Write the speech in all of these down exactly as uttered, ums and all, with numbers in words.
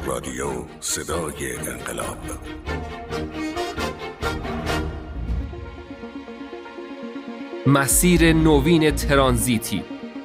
رادیو صدای انقلاب. مسیر نوین ترانزیتی.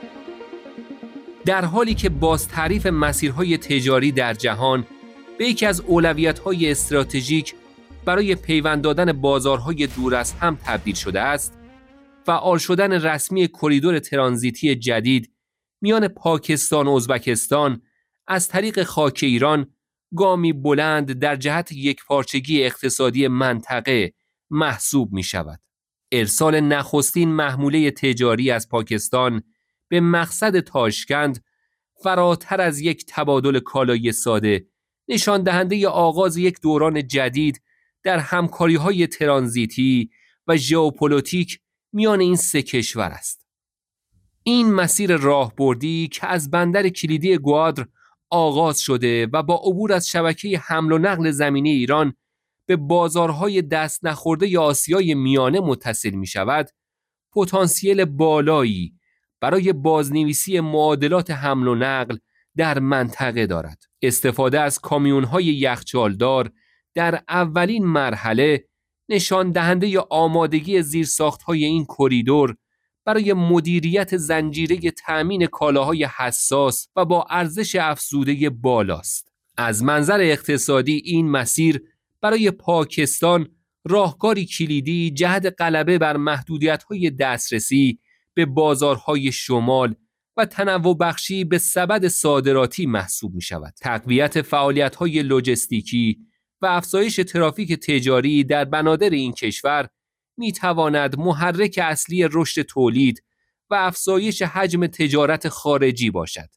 در حالی که باز تعریف مسیرهای تجاری در جهان به یکی از اولویت‌های استراتژیک برای پیوند دادن بازارهای دور از هم تبدیل شده است، فعال شدن رسمی کریدور ترانزیتی جدید میان پاکستان و ازبکستان از طریق خاک ایران گامی بلند در جهت یکپارچگی اقتصادی منطقه محسوب می شود. ارسال نخستین محموله تجاری از پاکستان به مقصد تاشکند فراتر از یک تبادل کالای ساده نشان دهنده آغاز یک دوران جدید در همکاری‌های ترانزیتی و ژئوپلیتیک میان این سه کشور است. این مسیر راهبردی که از بندر کلیدی گوادر آغاز شده و با عبور از شبکه حمل و نقل زمینی ایران به بازارهای دست نخورده آسیای میانه متصل می شود، پتانسیل بالایی برای بازنویسی معادلات حمل و نقل در منطقه دارد. استفاده از کامیون‌های یخچالدار در اولین مرحله نشان دهنده آمادگی زیرساخت‌های این کریدور برای مدیریت زنجیره تأمین کالاهای حساس و با ارزش افزوده بالاست. از منظر اقتصادی این مسیر برای پاکستان راهکاری کلیدی جهت غلبه بر محدودیت‌های دسترسی به بازارهای شمال و تنوع بخشی به سبد صادراتی محسوب می‌شود. تقویت فعالیت‌های لوجستیکی و افزایش ترافیک تجاری در بنادر این کشور می‌تواند محرک اصلی رشد تولید و افزایش حجم تجارت خارجی باشد.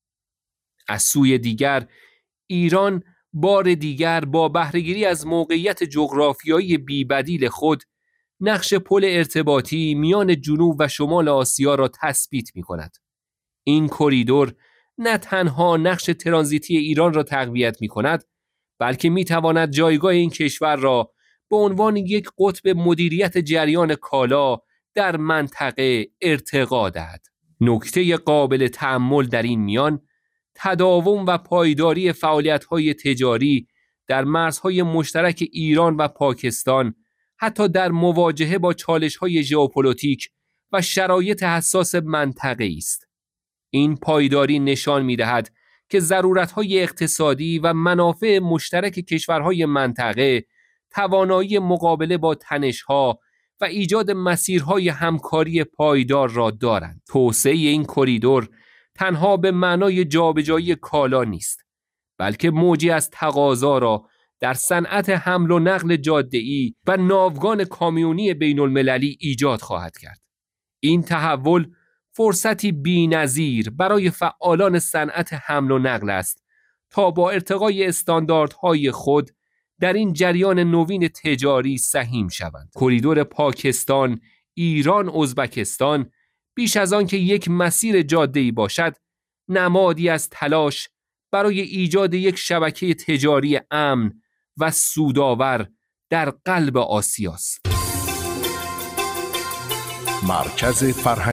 از سوی دیگر، ایران بار دیگر با بهره‌گیری از موقعیت جغرافیایی بی‌بدیل خود نقش پل ارتباطی میان جنوب و شمال آسیا را تثبیت می‌کند. این کریدور نه تنها نقش ترانزیتی ایران را تقویت می‌کند، بلکه می‌تواند جایگاه این کشور را به عنوان یک قطب مدیریت جریان کالا در منطقه ارتقا دهد. نکته قابل تأمل در این میان تداوم و پایداری فعالیت‌های تجاری در مرزهای مشترک ایران و پاکستان حتی در مواجهه با چالش‌های ژئوپلیتیک و شرایط حساس منطقه‌ای است. این پایداری نشان می‌دهد که ضرورت‌های اقتصادی و منافع مشترک کشورهای منطقه توانایی مقابله با تنش‌ها و ایجاد مسیرهای همکاری پایدار را دارند. توسعه این کریدور تنها به معنای جابجایی کالا نیست، بلکه موجی از تقاضا را در صنعت حمل و نقل جاده‌ای و ناوگان کامیونی بین‌المللی ایجاد خواهد کرد. این تحول فرصتی بی‌نظیر برای فعالان صنعت حمل و نقل است تا با ارتقای استانداردهای خود در این جریان نوین تجاری سهیم شوند. کریدور پاکستان، ایران، ازبکستان بیش از آن که یک مسیر جاده‌ای باشد، نمادی از تلاش برای ایجاد یک شبکه تجاری امن و سودآور در قلب آسیاست. مرکز فرهنگ